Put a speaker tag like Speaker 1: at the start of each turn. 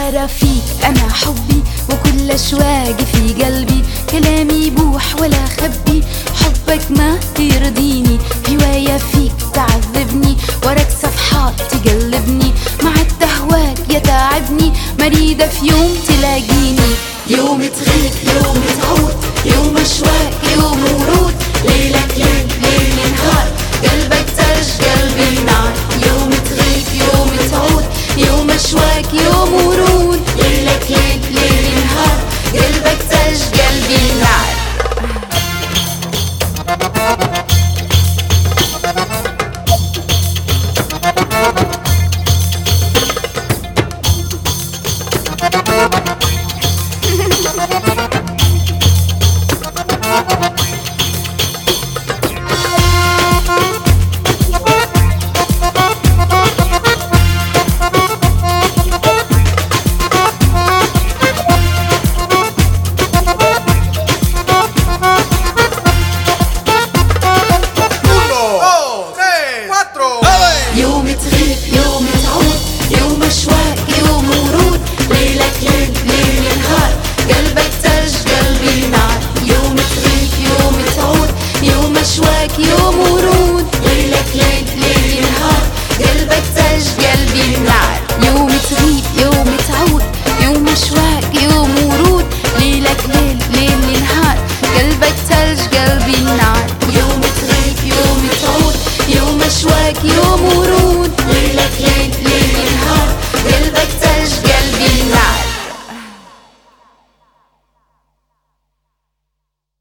Speaker 1: ترى فيك أنا حبي وكل أشواقي في قلبي، كلامي يبوح ولا خبي، حبك ما يرضيني، هواية فيك تعذبني، وراك صفحات تقلبني، مع التهواك يتعبني، مريدة في يوم تلاقيني. يوم تغيب يوم تعود، يوم أشواق يوم ورود، ليلك ليل ليل نهار، قلبك تلج قلبي نار. يوم تغيب يوم تعود، يوم أشواق يوم ورود، ليلك ليل ليل نهار، قلبك تلج قلبي نار. يوم تغيب يوم تعود، يوم أشواق يوم ورود، ليلك ليل ليل نهار، قلبك تلج قلبي نار. يوم تغيب يوم تعود، يوم أشواق يوم ورود، ليلك ليل ليل نهار، قلبك تلج قلبي نار. يوم تغيب يوم تعود، يوم أشواق يوم ورود، ليلك ليل ليل نهار، قلبك تلج قلبي نار. يوم تغيب يوم تعود، يوم أشواق يوم ورود.